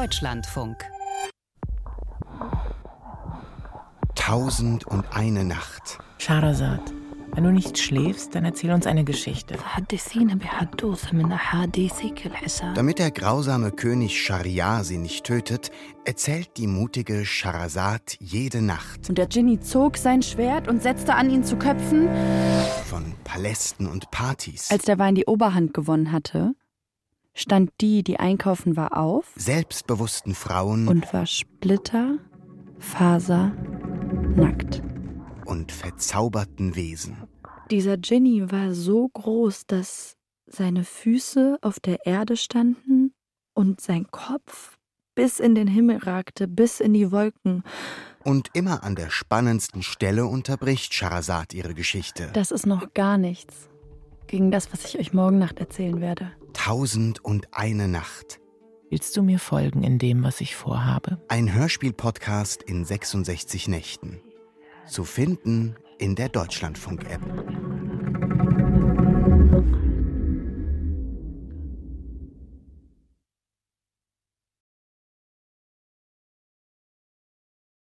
Deutschlandfunk. 1001 Nacht. Scheherazad, wenn du nicht schläfst, dann erzähl uns eine Geschichte. Damit der grausame König Schahriar sie nicht tötet, erzählt die mutige Scheherazad jede Nacht. Und der Dschinni zog sein Schwert und setzte an, ihn zu köpfen. Von Palästen und Partys. Als der Wein die Oberhand gewonnen hatte, stand die einkaufen war, auf. Selbstbewussten Frauen. Und war splitterfasernackt. Und verzauberten Wesen. Dieser Dschinni war so groß, dass seine Füße auf der Erde standen und sein Kopf bis in den Himmel ragte, bis in die Wolken. Und immer an der spannendsten Stelle unterbricht Scheherazad ihre Geschichte. Das ist noch gar nichts gegen das, was ich euch morgen Nacht erzählen werde. 1001 Nacht. Willst du mir folgen in dem, was ich vorhabe? Ein Hörspiel-Podcast in 66 Nächten. Zu finden in der Deutschlandfunk-App.